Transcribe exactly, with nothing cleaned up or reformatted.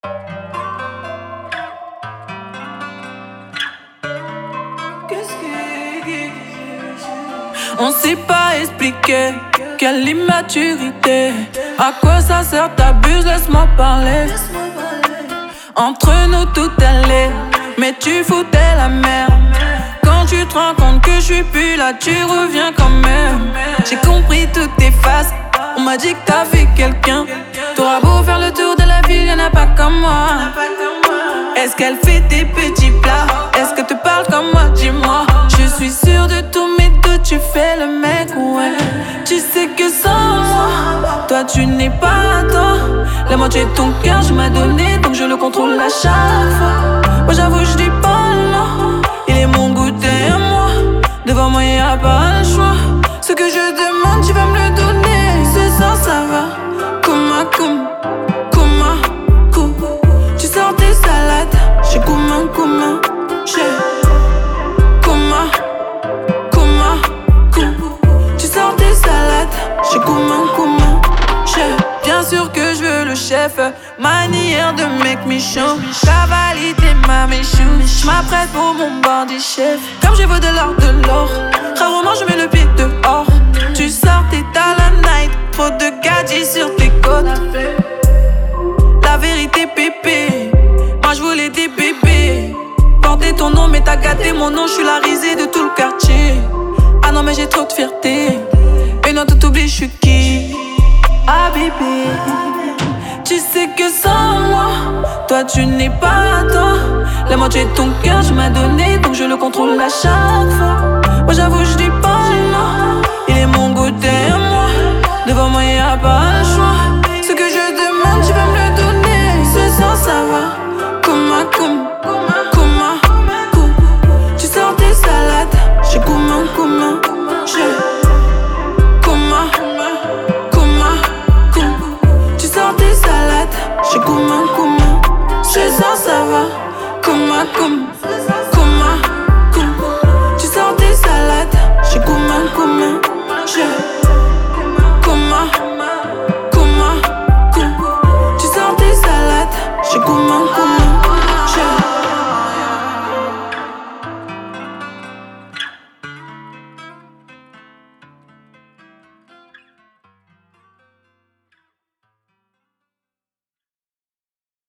On sait pas expliquer, quelle immaturité. À quoi ça sert, t'abuses, laisse-moi parler. Entre nous tout allait, mais tu foutais la merde. Quand tu te rends compte que je suis plus là, tu reviens quand même. J'ai compris toutes tes faces, on m'a dit que t'as vu quelqu'un. T'auras beau faire le tour de la ville, y'en a pas comme moi. Est-ce qu'elle fait tes petits plats? Est-ce que tu parles comme moi? Dis-moi. Je suis sûre de tous mes doutes, tu fais le mec, ouais. Tu sais que sans moi, toi tu n'es pas toi. La moitié de ton cœur je m'as donné, donc je le contrôle à chaque fois. Moi j'avoue je dis pas non, il est mon goûter à moi. Devant moi y'a pas le choix. Ce que je demande tu vas me le donner. Ce soir ça va, comment, comment, comment, comment. Tu sors tes salades, j'suis comment, comment, j'suis comment, comment, comment. Tu sors tes salades, j'suis comment, comment, j'suis. Bien sûr que je veux le chef, manière de mec méchant. Cavalité ma méchou, j'm'apprête pour mon bandit chef. Comme je veux de l'or, de l'or, rarement je mets le pied dehors. Tu sors tes à la night, trop de gadgets sur tes côtes. La vérité pépé, moi j'voulais des bébés. Porter ton nom mais t'as gâté mon nom, j'suis la risée de tout le quartier. Ah non mais j'ai trop de fierté, et non tout oublie j'suis qui. Ah bébé, tu sais que sans moi, toi tu n'es pas toi. La moitié de ton cœur je m'as donné, donc je le contrôle à chaque fois. Moi j'avoue je dis pas non, il est mon goûter à moi. Devant moi y'a pas le choix.